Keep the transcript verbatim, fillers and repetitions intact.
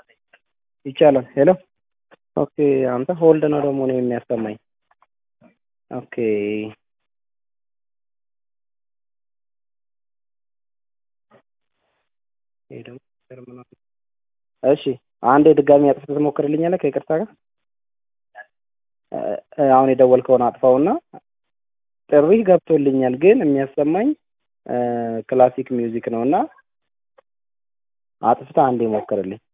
ይቻላል። ሄሎ ኦኬ። አንተ ሆልድ ነው ደግሞ ነው የሚያሰማኝ። ኦኬ ይሄ ደግሞ ተርሚናል። እሺ አንዴ ድጋሚ አጥፍተህ ትሞክርልኛለህ ከይቅርታ ጋር። እ- አሁን የደወልከውን አጥፋውና ጥሪህ ገብቶልኛል፣ ግን የሚያሰማኝ እ፣ ክላሲክ ሚውዚክ ነውና አጥፍተህ አንዴ ሞክርልኝ።